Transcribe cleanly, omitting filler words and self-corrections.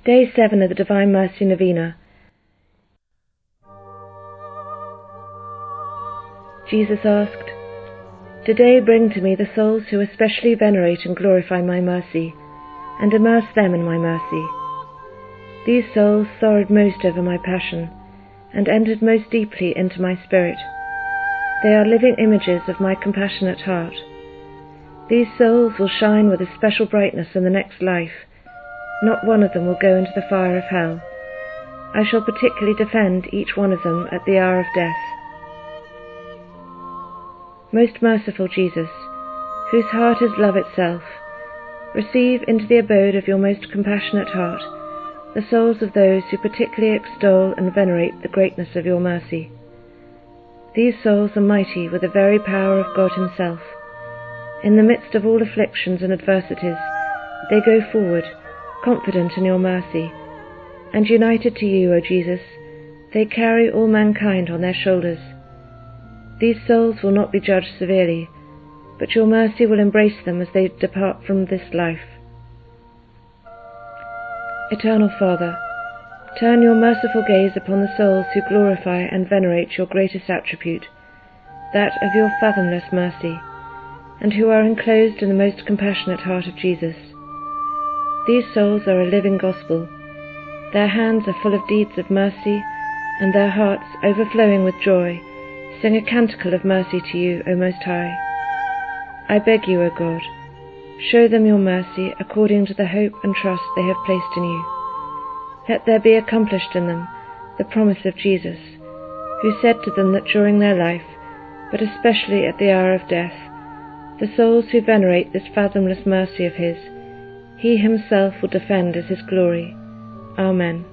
Day 7 of the Divine Mercy Novena. Jesus asked, "Today bring to me the souls who especially venerate and glorify my mercy, and immerse them in my mercy. These souls sorrowed most over my passion, and entered most deeply into my spirit. They are living images of my compassionate heart. These souls will shine with a special brightness in the next life. Not one of them will go into the fire of hell. I shall particularly defend each one of them at the hour of death." Most merciful Jesus, whose heart is love itself, receive into the abode of your most compassionate heart the souls of those who particularly extol and venerate the greatness of your mercy. These souls are mighty with the very power of God Himself. In the midst of all afflictions and adversities, they go forward, confident in your mercy, and united to you, O Jesus, they carry all mankind on their shoulders. These souls will not be judged severely, but your mercy will embrace them as they depart from this life. Eternal Father, turn your merciful gaze upon the souls who glorify and venerate your greatest attribute, that of your fathomless mercy, and who are enclosed in the most compassionate heart of Jesus. These souls are a living gospel. Their hands are full of deeds of mercy, and their hearts, overflowing with joy, sing a canticle of mercy to you, O Most High. I beg you, O God, show them your mercy according to the hope and trust they have placed in you. Let there be accomplished in them the promise of Jesus, who said to them that during their life, but especially at the hour of death, the souls who venerate this fathomless mercy of His, He Himself will defend as His glory. Amen.